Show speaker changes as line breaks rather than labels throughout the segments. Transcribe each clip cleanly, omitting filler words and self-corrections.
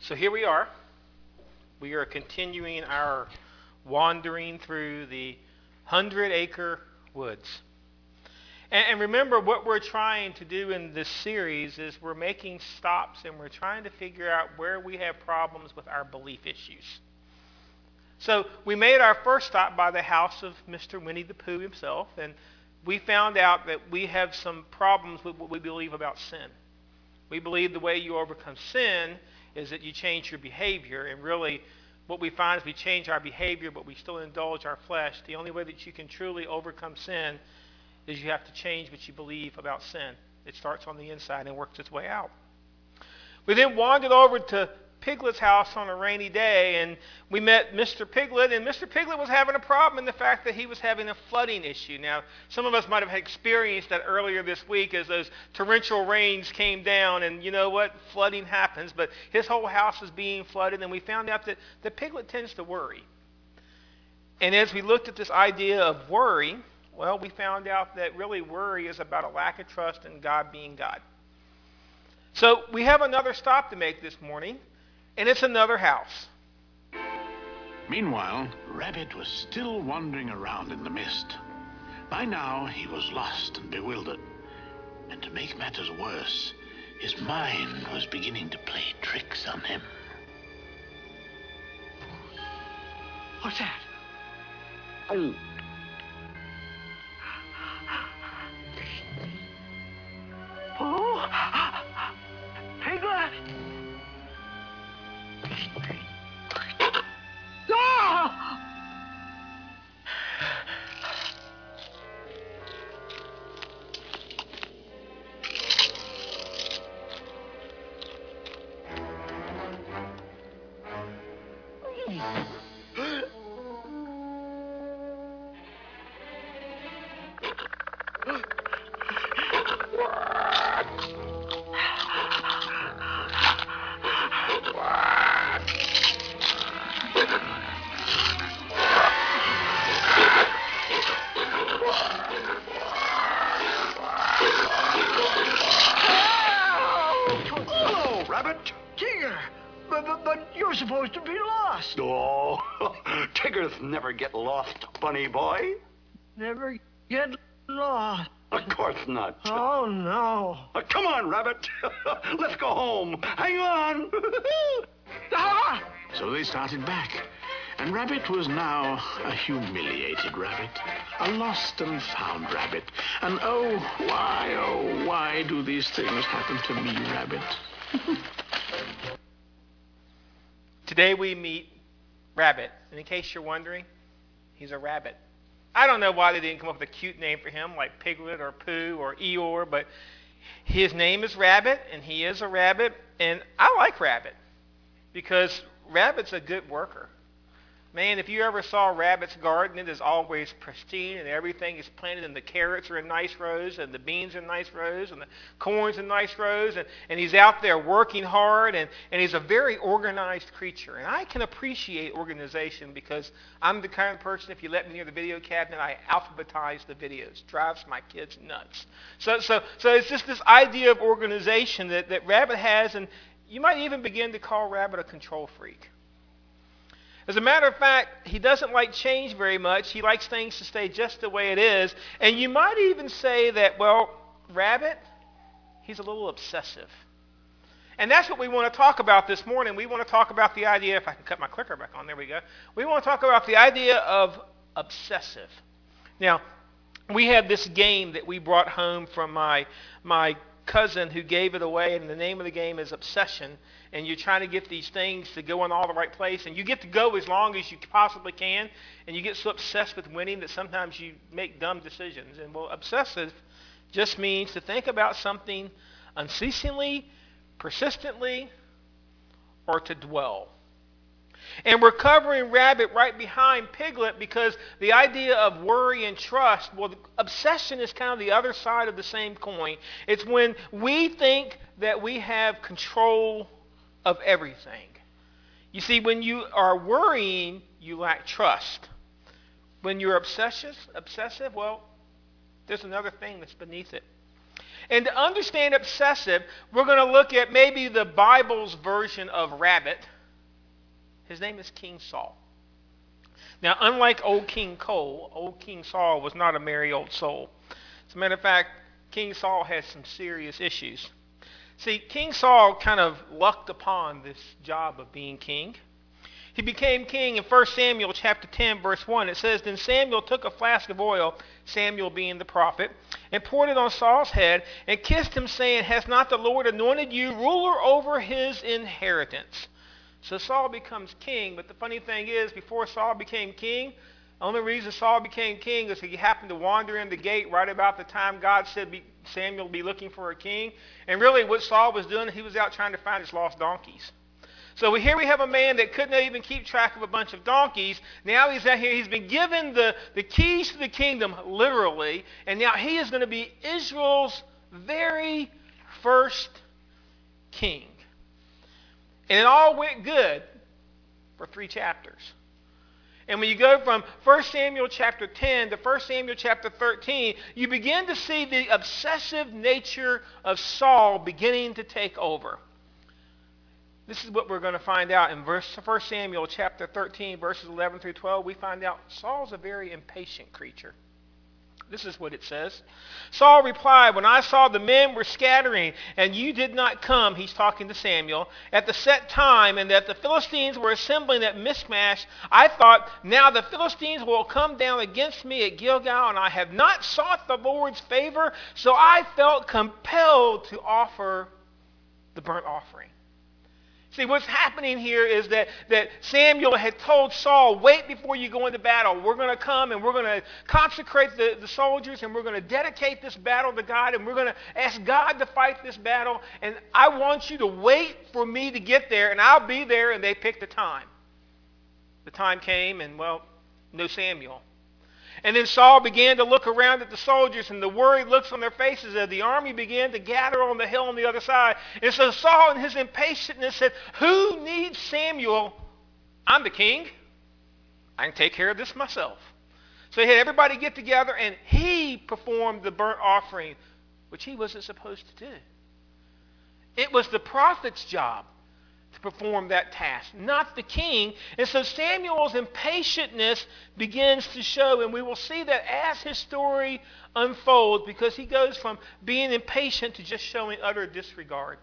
So here we are. We are continuing our wandering through the 100-acre woods. And remember, what we're trying to do in this series is we're making stops and we're trying to figure out where we have problems with our belief issues. So we made our first stop by the house of Mr. Winnie the Pooh himself, and we found out that we have some problems with what we believe about sin. We believe the way you overcome sin is that you change your behavior, and really what we find is we change our behavior, but we still indulge our flesh. The only way that you can truly overcome sin is you have to change what you believe about sin. It starts on the inside and works its way out. We then wandered over to Piglet's house on a rainy day, and we met Mr. Piglet, and Mr. Piglet was having a problem in the fact that he was having a flooding issue. Now, some of us might have experienced that earlier this week as those torrential rains came down, and you know what? Flooding happens, but his whole house is being flooded, and we found out that the Piglet tends to worry. And as we looked at this idea of worry, well, we found out that really worry is about a lack of trust in God being God. So we have another stop to make this morning, and it's another house.
Meanwhile, Rabbit was still wandering around in the mist. By now, he was lost and bewildered. And to make matters worse, his mind was beginning to play tricks on him.
What's that? Oh! Piglet! Ah! But you're supposed to be lost.
Oh, Tiggers never get lost, bunny boy.
Never get lost.
Of course not.
Oh, no.
Come on, Rabbit. Let's go home. Hang on.
Ah!
So they started back, and Rabbit was now a humiliated rabbit, a lost and found rabbit. And oh, why do these things happen to me, Rabbit?
Today we meet Rabbit, and in case you're wondering, he's a rabbit. I don't know why they didn't come up with a cute name for him like Piglet or Pooh or Eeyore, but his name is Rabbit, and he is a rabbit, and I like Rabbit because Rabbit's a good worker. Man, if you ever saw Rabbit's garden, it is always pristine, and everything is planted, and the carrots are in nice rows, and the beans are in nice rows, and the corn's in nice rows, and he's out there working hard, and he's a very organized creature. And I can appreciate organization because I'm the kind of person, if you let me near the video cabinet, I alphabetize the videos. Drives my kids nuts. So it's just this idea of organization that Rabbit has, and you might even begin to call Rabbit a control freak. As a matter of fact, he doesn't like change very much. He likes things to stay just the way it is. And you might even say that, well, Rabbit, he's a little obsessive. And that's what we want to talk about this morning. We want to talk about the idea, if I can cut my clicker back on, there we go. We want to talk about the idea of obsessive. Now, we have this game that we brought home from my cousin who gave it away, and the name of the game is Obsession. And you're trying to get these things to go in all the right place, and you get to go as long as you possibly can, and you get so obsessed with winning that sometimes you make dumb decisions. And well, obsessive just means to think about something unceasingly, persistently, or to dwell. And we're covering Rabbit right behind Piglet because the idea of worry and trust, well, obsession is kind of the other side of the same coin. It's when we think that we have control of everything. You see, when you are worrying, you lack trust. When you're obsessive, well, there's another thing that's beneath it. And to understand obsessive, we're going to look at maybe the Bible's version of rabbit. His name is King Saul. Now, unlike old King Cole, old King Saul was not a merry old soul. As a matter of fact, King Saul had some serious issues. See, King Saul kind of lucked upon this job of being king. He became king in 1 Samuel chapter 10, verse 1. It says, Then Samuel took a flask of oil, Samuel being the prophet, and poured it on Saul's head, and kissed him, saying, Has not the Lord anointed you ruler over his inheritance? So Saul becomes king, but the funny thing is, before Saul became king, the only reason Saul became king is he happened to wander in the gate right about the time God said Samuel be looking for a king. And really what Saul was doing, he was out trying to find his lost donkeys. So here we have a man that couldn't even keep track of a bunch of donkeys. Now he's out here. He's been given the keys to the kingdom, literally. And now he is going to be Israel's very first king. And it all went good for 3 chapters. And when you go from 1 Samuel chapter 10 to 1 Samuel chapter 13, you begin to see the obsessive nature of Saul beginning to take over. This is what we're going to find out in 1 Samuel chapter 13, verses 11 through 12. We find out Saul's a very impatient creature. This is what it says. Saul replied, When I saw the men were scattering, and you did not come, he's talking to Samuel, at the set time, and that the Philistines were assembling at Michmash, I thought, now the Philistines will come down against me at Gilgal, and I have not sought the Lord's favor, so I felt compelled to offer the burnt offering. See, what's happening here is that Samuel had told Saul, wait before you go into battle. We're going to come and we're going to consecrate the soldiers and we're going to dedicate this battle to God and we're going to ask God to fight this battle. And I want you to wait for me to get there and I'll be there. And they picked a time. The time came and, well, no Samuel. And then Saul began to look around at the soldiers, and the worried looks on their faces as the army began to gather on the hill on the other side. And so Saul, in his impatience, said, Who needs Samuel? I'm the king. I can take care of this myself. So he had everybody get together, and he performed the burnt offering, which he wasn't supposed to do. It was the prophet's job to perform that task, not the king. And so Samuel's impatientness begins to show, and we will see that as his story unfolds, because he goes from being impatient to just showing utter disregard.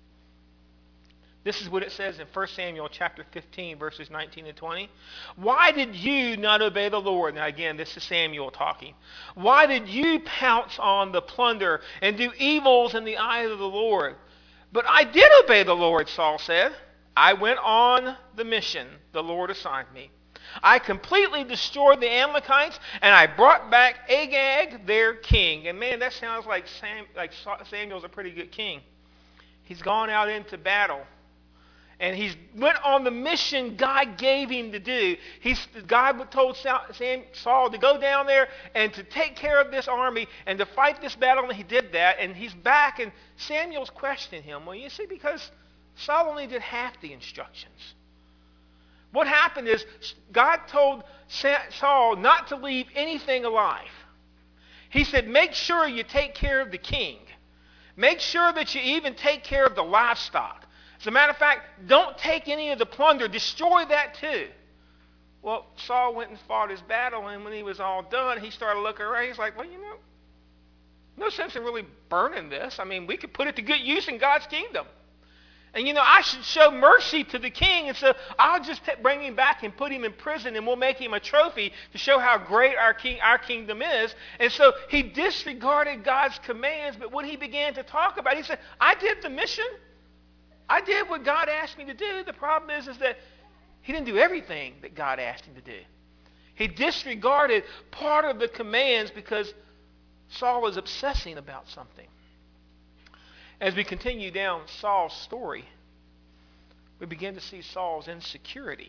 This is what it says in 1 Samuel chapter 15, verses 19 and 20. Why did you not obey the Lord? Now again, this is Samuel talking. Why did you pounce on the plunder and do evils in the eyes of the Lord? But I did obey the Lord, Saul said. I went on the mission the Lord assigned me. I completely destroyed the Amalekites, and I brought back Agag, their king. And man, that sounds like Samuel's a pretty good king. He's gone out into battle. And he went on the mission God gave him to do. God told Saul to go down there and to take care of this army and to fight this battle, and he did that. And he's back, and Samuel's questioning him. Well, you see, because Saul only did half the instructions. What happened is God told Saul not to leave anything alive. He said, make sure you take care of the king. Make sure that you even take care of the livestock. As a matter of fact, don't take any of the plunder. Destroy that too. Well, Saul went and fought his battle, and when he was all done, he started looking around. He's like, well, no sense in really burning this. I mean, we could put it to good use in God's kingdom. And, I should show mercy to the king, and so I'll just bring him back and put him in prison, and we'll make him a trophy to show how great our kingdom is. And so he disregarded God's commands, but when he began to talk about it, he said, I did the mission. I did what God asked me to do. The problem is that he didn't do everything that God asked him to do. He disregarded part of the commands because Saul was obsessing about something. As we continue down Saul's story, we begin to see Saul's insecurity.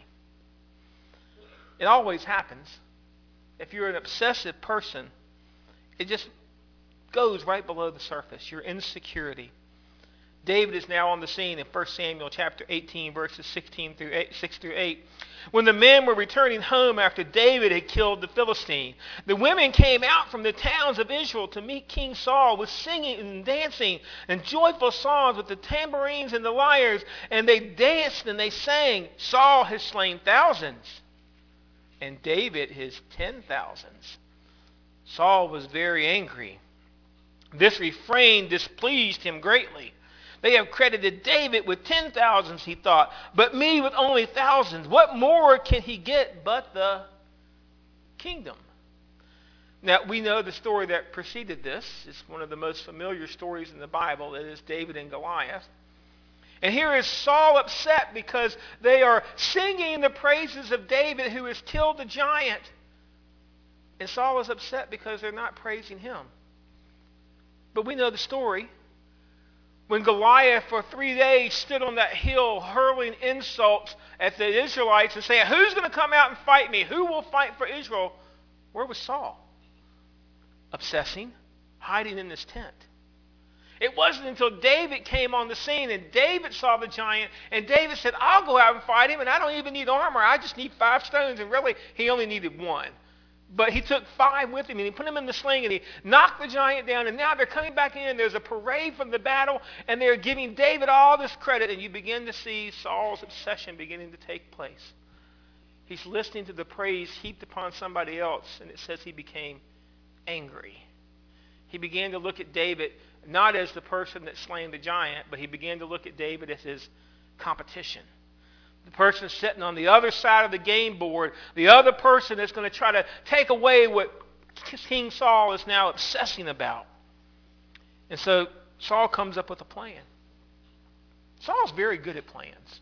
It always happens. If you're an obsessive person, it just goes right below the surface, your insecurity. David is now on the scene in 1 Samuel chapter 18, verses 6 through 8. When the men were returning home after David had killed the Philistine, the women came out from the towns of Israel to meet King Saul with singing and dancing and joyful songs with the tambourines and the lyres. And they danced and they sang, Saul has slain thousands, and David his 10,000s. Saul was very angry. This refrain displeased him greatly. They have credited David with 10,000s, he thought, but me with only thousands. What more can he get but the kingdom? Now, we know the story that preceded this. It's one of the most familiar stories in the Bible. It is David and Goliath. And here is Saul upset because they are singing the praises of David who has killed the giant. And Saul is upset because they're not praising him. But we know the story. When Goliath for 3 days stood on that hill hurling insults at the Israelites and saying, who's going to come out and fight me? Who will fight for Israel? Where was Saul? Obsessing, hiding in his tent. It wasn't until David came on the scene and David saw the giant and David said, I'll go out and fight him and I don't even need armor. I just need 5 stones. And really, he only needed 1. But he took 5 with him and he put them in the sling and he knocked the giant down. And now they're coming back in. There's a parade from the battle and they're giving David all this credit. And you begin to see Saul's obsession beginning to take place. He's listening to the praise heaped upon somebody else. And it says he became angry. He began to look at David not as the person that slain the giant, but he began to look at David as his competition. The person sitting on the other side of the game board, the other person that's going to try to take away what King Saul is now obsessing about. And so Saul comes up with a plan. Saul's very good at plans.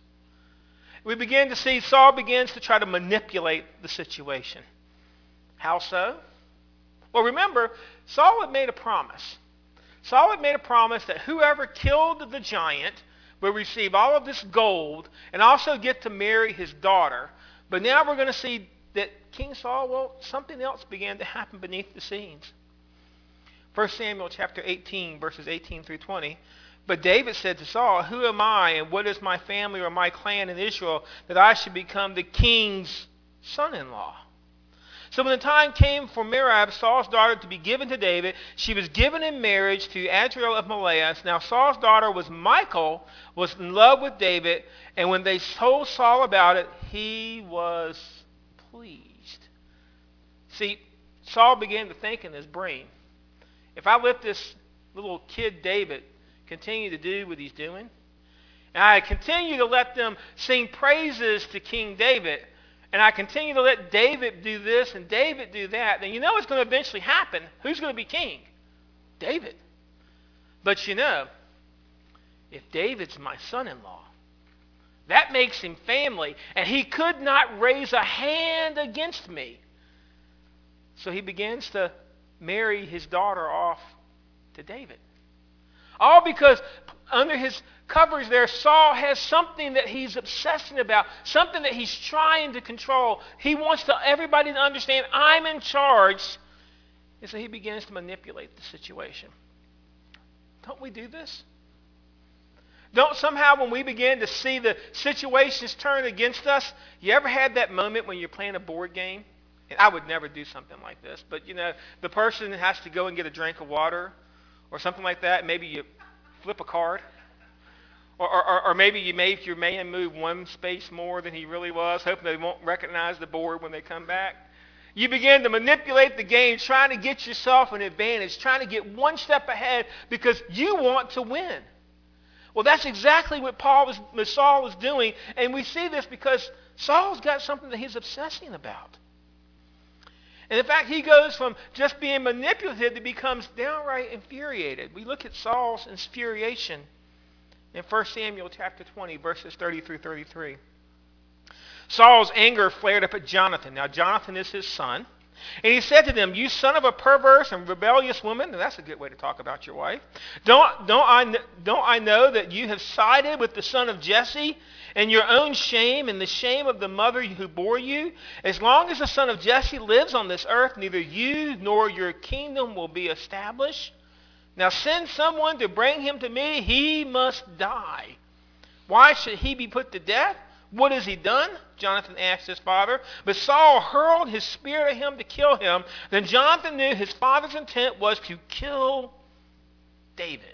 We begin to see Saul begins to try to manipulate the situation. How so? Well, remember, Saul had made a promise. Saul had made a promise that whoever killed the giant will receive all of this gold and also get to marry his daughter. But now we're going to see that King Saul, well, something else began to happen beneath the scenes. 1 Samuel chapter 18, verses 18 through 20. But David said to Saul, who am I and what is my family or my clan in Israel that I should become the king's son-in-law? So when the time came for Merab, Saul's daughter, to be given to David, she was given in marriage to Adriel of Melaeus. Now Saul's daughter was Michal, was in love with David, and when they told Saul about it, he was pleased. See, Saul began to think in his brain, if I let this little kid David continue to do what he's doing, and I continue to let them sing praises to King David, and I continue to let David do this and David do that, then you know what's going to eventually happen. Who's going to be king? David. But you know, if David's my son-in-law, that makes him family, and he could not raise a hand against me. So he begins to marry his daughter off to David. All because under his covers there, Saul has something that he's obsessing about, something that he's trying to control. He wants everybody to understand, I'm in charge. And so he begins to manipulate the situation. Don't we do this? Don't somehow when we begin to see the situations turn against us, you ever had that moment when you're playing a board game? And I would never do something like this, but you know, the person has to go and get a drink of water or something like that. Maybe you flip a card. Or maybe you made your man move 1 space more than he really was, hoping they won't recognize the board when they come back. You begin to manipulate the game, trying to get yourself an advantage, trying to get 1 step ahead because you want to win. Well, that's exactly what Saul was doing, and we see this because Saul's got something that he's obsessing about. And in fact, he goes from just being manipulative to becomes downright infuriated. We look at Saul's infuriation in 1 Samuel chapter 20, verses 30 through 33. Saul's anger flared up at Jonathan. Now, Jonathan is his son. And he said to them, you son of a perverse and rebellious woman. And that's a good way to talk about your wife. Don't I know that you have sided with the son of Jesse and your own shame and the shame of the mother who bore you? As long as the son of Jesse lives on this earth, neither you nor your kingdom will be established. Now send someone to bring him to me. He must die. Why should he be put to death? What has he done? Jonathan asked his father. But Saul hurled his spear at him to kill him. Then Jonathan knew his father's intent was to kill David.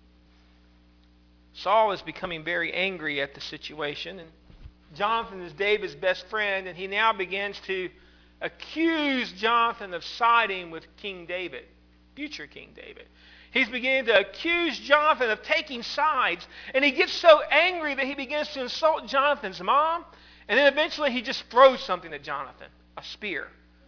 Saul is becoming very angry at the situation, and Jonathan is David's best friend, and he now begins to accuse Jonathan of siding with King David, future King David. He's beginning to accuse Jonathan of taking sides, and he gets so angry that he begins to insult Jonathan's mom, and then eventually he just throws something at Jonathan, a spear.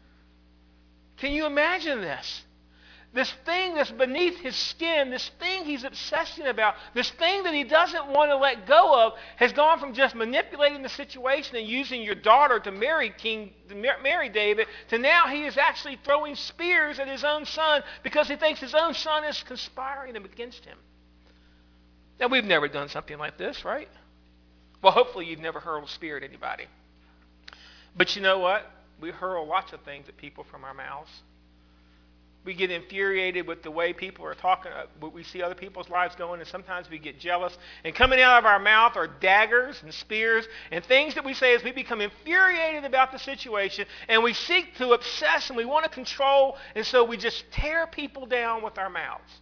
Can you imagine this? This thing that's beneath his skin, this thing he's obsessing about, this thing that he doesn't want to let go of, has gone from just manipulating the situation and using your daughter to marry David, to now he is actually throwing spears at his own son because he thinks his own son is conspiring against him. Now, we've never done something like this, right? Well, hopefully you've never hurled a spear at anybody. But you know what? We hurl lots of things at people from our mouths. We get infuriated with the way people are talking, we see other people's lives going, and sometimes we get jealous. And coming out of our mouth are daggers and spears and things that we say as we become infuriated about the situation, and we seek to obsess and we want to control, and so we just tear people down with our mouths.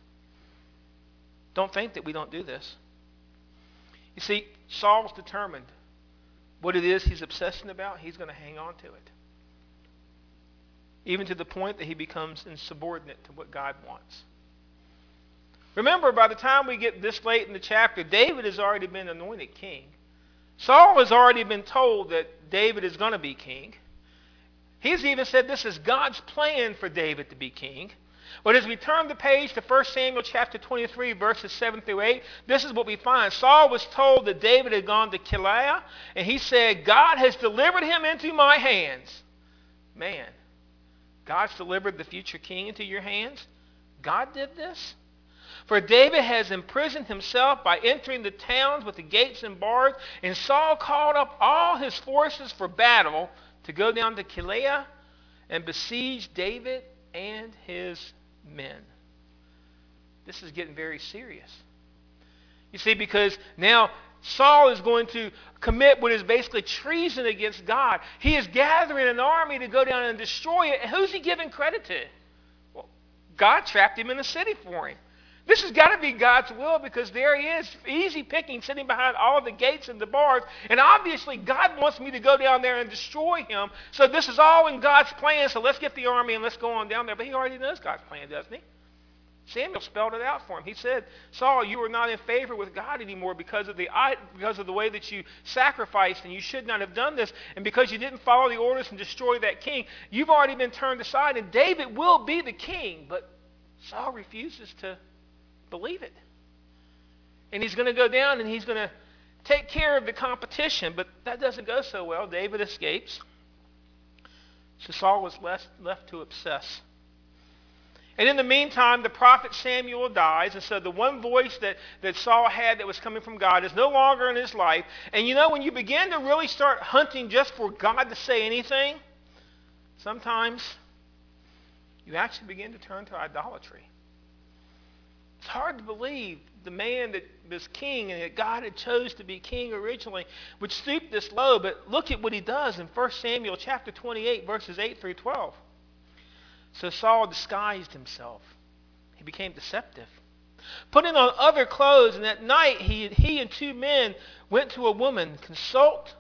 Don't think that we don't do this. You see, Saul's determined. What it is he's obsessing about, he's going to hang on to it. Even to the point that he becomes insubordinate to what God wants. Remember, by the time we get this late in the chapter, David has already been anointed king. Saul has already been told that David is going to be king. He's even said this is God's plan for David to be king. But as we turn the page to 1 Samuel chapter 23, verses 7 through 8, this is what we find. Saul was told that David had gone to Keilah, and he said, God has delivered him into my hands. Man. God's delivered the future king into your hands? God did this? For David has imprisoned himself by entering the towns with the gates and bars, and Saul called up all his forces for battle to go down to Keilah and besiege David and his men. This is getting very serious. You see, because now Saul is going to commit what is basically treason against God. He is gathering an army to go down and destroy it. And who's he giving credit to? Well, God trapped him in the city for him. This has got to be God's will, because there he is, easy picking, sitting behind all the gates and the bars. And obviously God wants me to go down there and destroy him. So this is all in God's plan. So let's get the army and let's go on down there. But he already knows God's plan, doesn't he? Samuel spelled it out for him. He said, Saul, you are not in favor with God anymore because of the way that you sacrificed, and you should not have done this. And because you didn't follow the orders and destroy that king, you've already been turned aside, and David will be the king. But Saul refuses to believe it. And he's going to go down and he's going to take care of the competition. But that doesn't go so well. David escapes. So Saul was left to obsess. And in the meantime, the prophet Samuel dies. And so the one voice that Saul had that was coming from God is no longer in his life. And you know, when you begin to really start hunting just for God to say anything, sometimes you actually begin to turn to idolatry. It's hard to believe the man that was king and that God had chose to be king originally would stoop this low. But look at what he does in 1 Samuel chapter 28, verses 8 through 12. So Saul disguised himself. He became deceptive, putting on other clothes, and at night he and two men went to a woman. Consult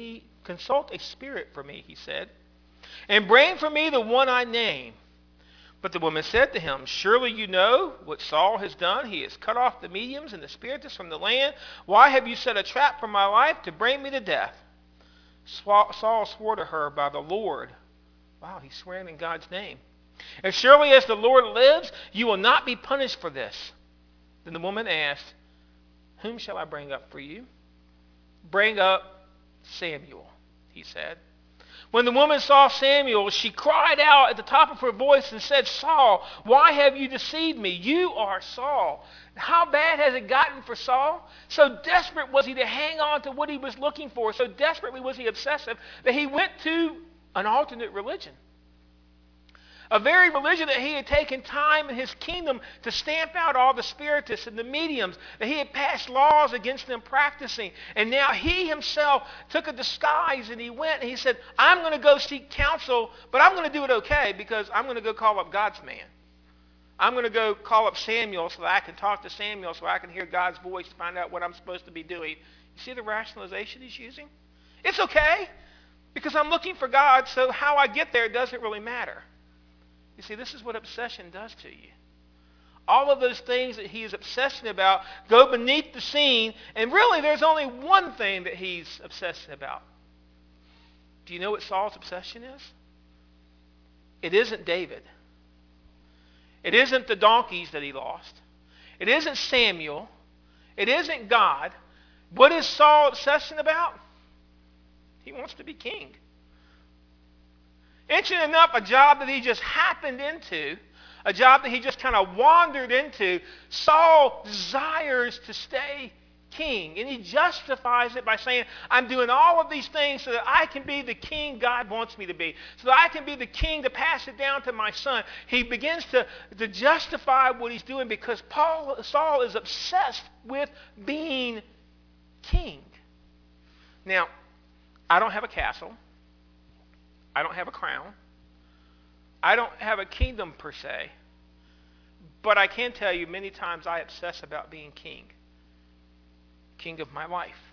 a spirit for me, he said, and bring for me the one I name. But the woman said to him, surely you know what Saul has done. He has cut off the mediums and the spiritists from the land. Why have you set a trap for my life to bring me to death? Saul swore to her by the Lord. Wow, he's swearing in God's name. As surely as the Lord lives, you will not be punished for this. Then the woman asked, whom shall I bring up for you? Bring up Samuel, he said. When the woman saw Samuel, she cried out at the top of her voice and said, Saul, why have you deceived me? You are Saul. How bad has it gotten for Saul? So desperate was he to hang on to what he was looking for. So desperately was he obsessive that he went to an alternate religion. A very religion that he had taken time in his kingdom to stamp out all the spiritists and the mediums, that he had passed laws against them practicing. And now he himself took a disguise and he went and he said, I'm going to go seek counsel, but I'm going to do it okay because I'm going to go call up God's man. I'm going to go call up Samuel so that I can talk to Samuel so I can hear God's voice to find out what I'm supposed to be doing. You see the rationalization he's using? It's okay because I'm looking for God, so how I get there doesn't really matter. You see, this is what obsession does to you. All of those things that he is obsessing about go beneath the scene, and really there's only one thing that he's obsessing about. Do you know what Saul's obsession is? It isn't David. It isn't the donkeys that he lost. It isn't Samuel. It isn't God. What is Saul obsessing about? He wants to be king. Interesting enough, a job that he just happened into, a job that he just kind of wandered into, Saul desires to stay king. And he justifies it by saying, I'm doing all of these things so that I can be the king God wants me to be, so that I can be the king to pass it down to my son. He begins to justify what he's doing because Saul is obsessed with being king. Now, I don't have a castle. I don't have a crown. I don't have a kingdom per se. But I can tell you many times I obsess about being king. King of my life.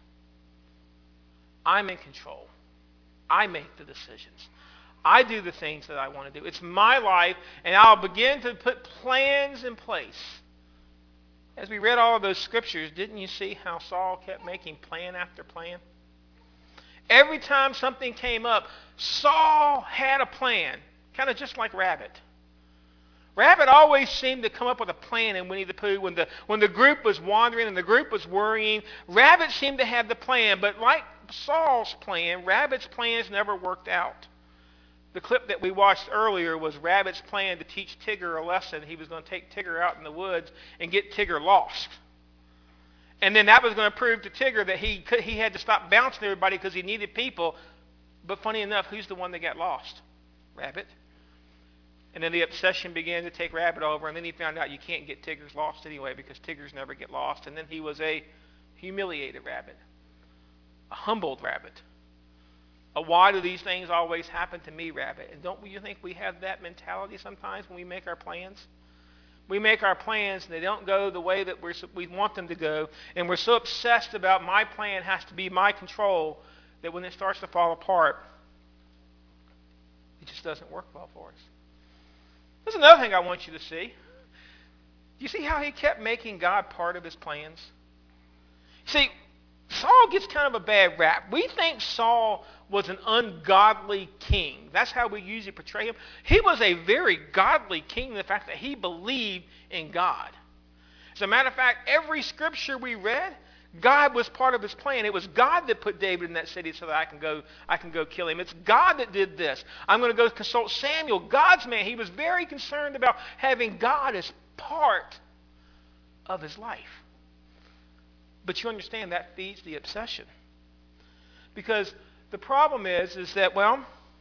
I'm in control. I make the decisions. I do the things that I want to do. It's my life, and I'll begin to put plans in place. As we read all of those scriptures, didn't you see how Saul kept making plan after plan? Every time something came up, Saul had a plan, kind of just like Rabbit. Rabbit always seemed to come up with a plan in Winnie the Pooh. When the group was wandering and the group was worrying, Rabbit seemed to have the plan. But like Saul's plan, Rabbit's plans never worked out. The clip that we watched earlier was Rabbit's plan to teach Tigger a lesson. He was going to take Tigger out in the woods and get Tigger lost. And then that was going to prove to Tigger that he had to stop bouncing everybody because he needed people. But funny enough, who's the one that got lost? Rabbit. And then the obsession began to take Rabbit over, and then he found out you can't get Tiggers lost anyway because Tiggers never get lost. And then he was a humiliated rabbit, a humbled rabbit, a why do these things always happen to me rabbit. And don't you think we have that mentality sometimes when we make our plans? We make our plans and they don't go the way that we want them to go, and we're so obsessed about my plan has to be my control that when it starts to fall apart, it just doesn't work well for us. There's another thing I want you to see. Do you see how he kept making God part of his plans? See, Saul gets kind of a bad rap. We think Saul was an ungodly king. That's how we usually portray him. He was a very godly king in the fact that he believed in God. As a matter of fact, every scripture we read, God was part of his plan. It was God that put David in that city so that I can go kill him. It's God that did this. I'm going to go consult Samuel, God's man. He was very concerned about having God as part of his life. But you understand that feeds the obsession. Because the problem is that, well,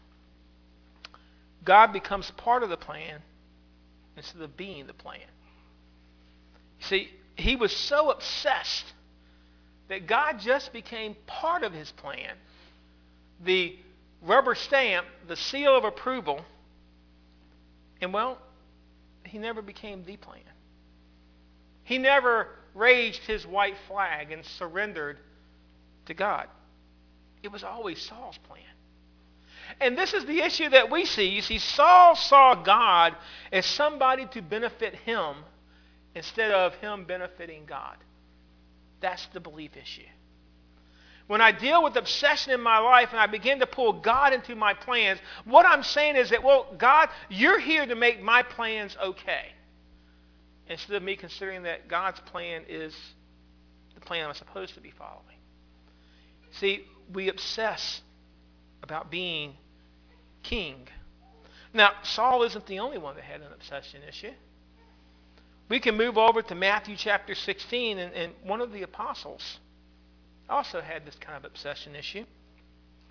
God becomes part of the plan instead of being the plan. See, he was so obsessed that God just became part of his plan. The rubber stamp, the seal of approval, and well, he never became the plan. He never raised his white flag and surrendered to God. It was always Saul's plan. And this is the issue that we see. You see, Saul saw God as somebody to benefit him instead of him benefiting God. That's the belief issue. When I deal with obsession in my life and I begin to pull God into my plans, what I'm saying is that, well, God, you're here to make my plans okay. Instead of me considering that God's plan is the plan I'm supposed to be following. See, we obsess about being king. Now, Saul isn't the only one that had an obsession issue. We can move over to Matthew chapter 16, and one of the apostles also had this kind of obsession issue.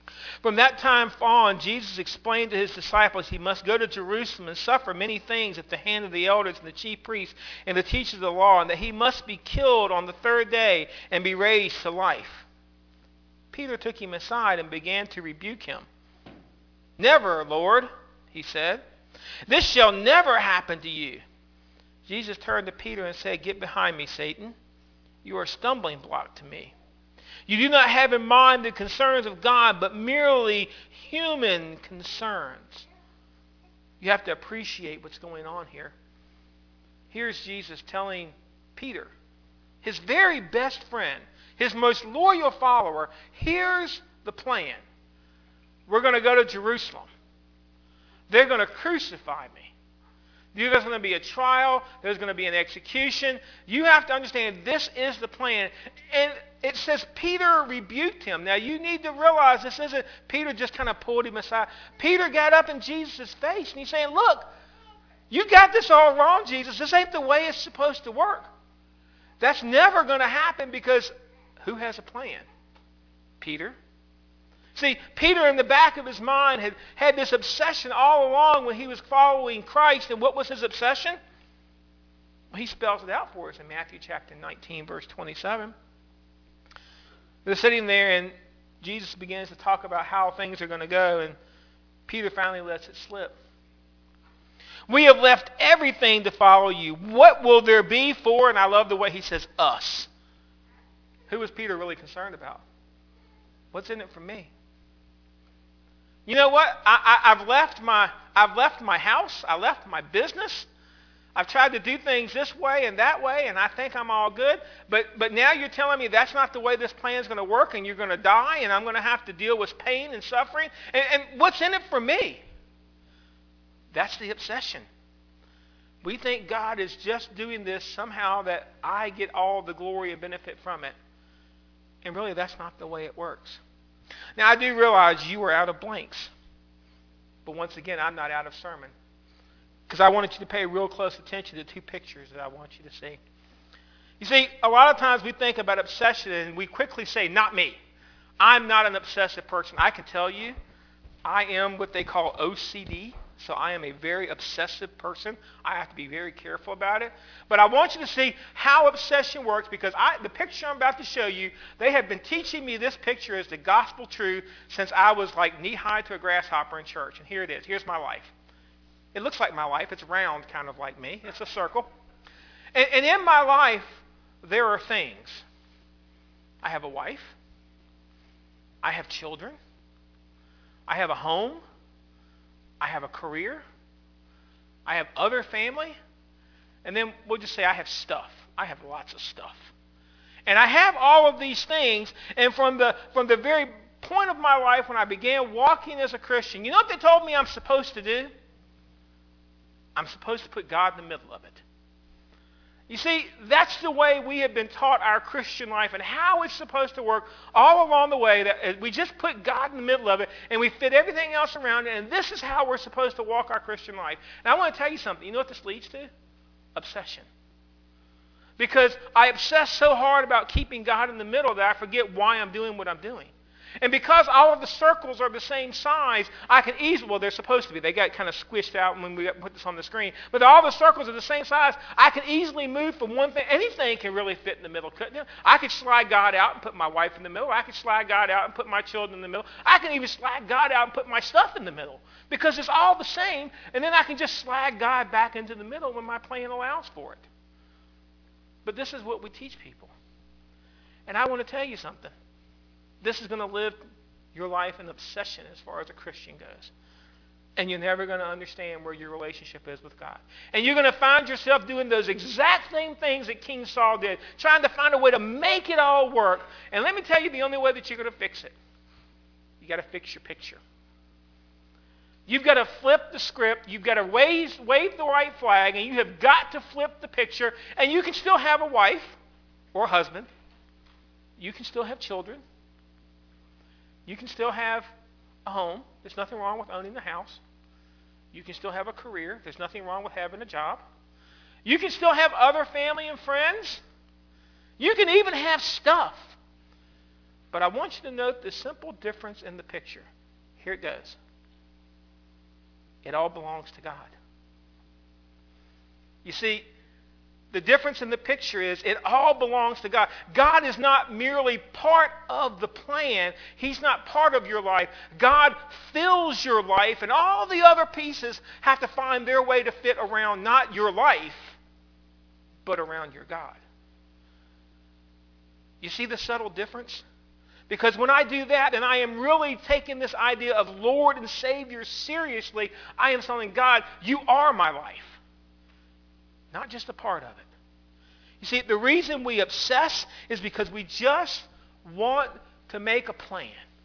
From that time on, Jesus explained to his disciples he must go to Jerusalem and suffer many things at the hand of the elders and the chief priests and the teachers of the law, and that he must be killed on the third day and be raised to life. Peter took him aside and began to rebuke him. "Never, Lord," he said. "This shall never happen to you." Jesus turned to Peter and said, "Get behind me, Satan. You are a stumbling block to me. You do not have in mind the concerns of God, but merely human concerns." You have to appreciate what's going on here. Here's Jesus telling Peter, his very best friend, his most loyal follower, here's the plan. We're going to go to Jerusalem. They're going to crucify me. There's going to be a trial. There's going to be an execution. You have to understand this is the plan. And it says Peter rebuked him. Now you need to realize this isn't Peter just kind of pulled him aside. Peter got up in Jesus' face and he's saying, "Look, you got this all wrong, Jesus. This ain't the way it's supposed to work. That's never going to happen because who has a plan? Peter." See, Peter in the back of his mind had this obsession all along when he was following Christ. And what was his obsession? Well, he spells it out for us in Matthew chapter 19, verse 27. They're sitting there and Jesus begins to talk about how things are going to go. And Peter finally lets it slip. "We have left everything to follow you. What will there be for," and I love the way he says, "us." Who was Peter really concerned about? What's in it for me? You know what? I've left my house. I left my business. I've tried to do things this way and that way, and I think I'm all good. But now you're telling me that's not the way this plan is going to work, and you're going to die, and I'm going to have to deal with pain and suffering. And what's in it for me? That's the obsession. We think God is just doing this somehow that I get all the glory and benefit from it. And really, that's not the way it works. Now, I do realize you are out of blanks. But once again, I'm not out of sermon. Because I wanted you to pay real close attention to two pictures that I want you to see. You see, a lot of times we think about obsession and we quickly say, "Not me. I'm not an obsessive person." I can tell you, I am what they call OCD. So I am a very obsessive person. I have to be very careful about it. But I want you to see how obsession works, because the picture I'm about to show you, they have been teaching me this picture as the gospel truth since I was like knee-high to a grasshopper in church. And here it is. Here's my life. It looks like my life. It's round, kind of like me. It's a circle. And in my life, there are things. I have a wife. I have children. I have a home. I have a career. I have other family. And then we'll just say I have stuff. I have lots of stuff. And I have all of these things. And from the very point of my life when I began walking as a Christian, you know what they told me I'm supposed to do? I'm supposed to put God in the middle of it. You see, that's the way we have been taught our Christian life and how it's supposed to work all along the way, that we just put God in the middle of it and we fit everything else around it, and this is how we're supposed to walk our Christian life. And I want to tell you something. You know what this leads to? Obsession. Because I obsess so hard about keeping God in the middle that I forget why I'm doing what I'm doing. And because all of the circles are the same size, I can easily, well, they're supposed to be. They got kind of squished out when we put this on the screen. But all the circles are the same size. I can easily move from one thing. Anything can really fit in the middle, couldn't it? I could slide God out and put my wife in the middle. I could slide God out and put my children in the middle. I can even slide God out and put my stuff in the middle, because it's all the same. And then I can just slide God back into the middle when my plan allows for it. But this is what we teach people. And I want to tell you something. This is going to live your life in obsession as far as a Christian goes. And you're never going to understand where your relationship is with God. And you're going to find yourself doing those exact same things that King Saul did, trying to find a way to make it all work. And let me tell you the only way that you're going to fix it. You got to fix your picture. You've got to flip the script. You've got to wave the right flag, and you have got to flip the picture. And you can still have a wife or a husband. You can still have children. You can still have a home. There's nothing wrong with owning a house. You can still have a career. There's nothing wrong with having a job. You can still have other family and friends. You can even have stuff. But I want you to note the simple difference in the picture. Here it goes. It all belongs to God. You see, the difference in the picture is it all belongs to God. God is not merely part of the plan. He's not part of your life. God fills your life, and all the other pieces have to find their way to fit around not your life, but around your God. You see the subtle difference? Because when I do that and I am really taking this idea of Lord and Savior seriously, I am telling God, you are my life. Not just a part of it. You see, the reason we obsess is because we just want to make a plan.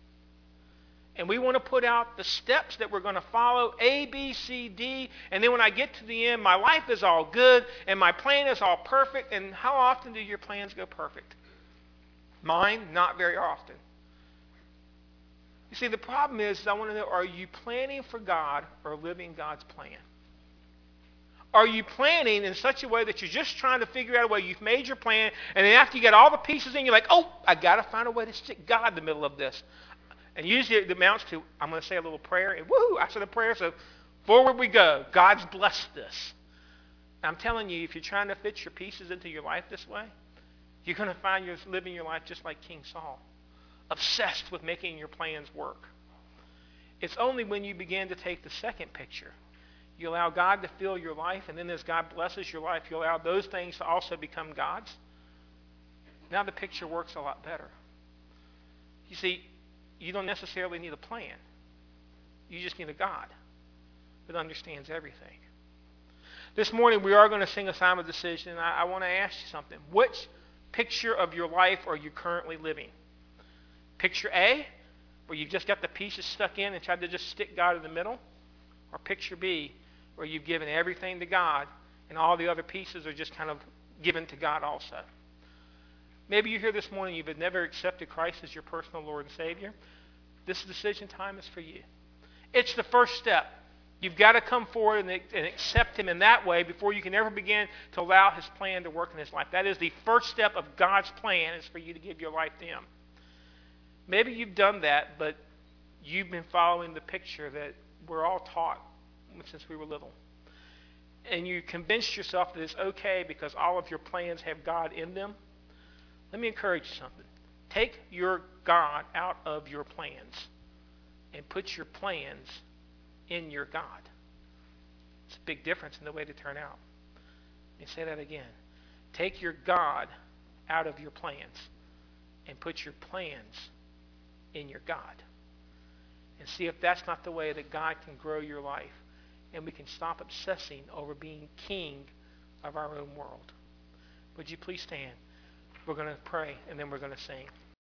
And we want to put out the steps that we're going to follow, A, B, C, D. And then when I get to the end, my life is all good and my plan is all perfect. And how often do your plans go perfect? Mine, not very often. You see, the problem is I want to know, are you planning for God or living God's plan? Are you planning in such a way that you're just trying to figure out a way, you've made your plan, and then after you get all the pieces in, you're like, oh, I got to find a way to stick God in the middle of this. And usually it amounts to, I'm going to say a little prayer, and woohoo, I said a prayer, so forward we go. God's blessed this. I'm telling you, if you're trying to fit your pieces into your life this way, you're going to find you're living your life just like King Saul, obsessed with making your plans work. It's only when you begin to take the second picture, you allow God to fill your life, and then as God blesses your life, you allow those things to also become God's. Now the picture works a lot better. You see, you don't necessarily need a plan. You just need a God that understands everything. This morning we are going to sing a psalm of decision, and I want to ask you something. Which picture of your life are you currently living? Picture A, where you've just got the pieces stuck in and tried to just stick God in the middle? Or picture B, where you've given everything to God and all the other pieces are just kind of given to God also? Maybe you're here this morning, you've never accepted Christ as your personal Lord and Savior. This decision time is for you. It's the first step. You've got to come forward and accept Him in that way before you can ever begin to allow His plan to work in His life. That is the first step of God's plan, is for you to give your life to Him. Maybe you've done that, but you've been following the picture that we're all taught since we were little. And you convinced yourself that it's okay because all of your plans have God in them. Let me encourage you something. Take your God out of your plans and put your plans in your God. It's a big difference in the way they turn out. Let me say that again. Take your God out of your plans and put your plans in your God. And see if that's not the way that God can grow your life. And we can stop obsessing over being king of our own world. Would you please stand? We're going to pray, and then we're going to sing.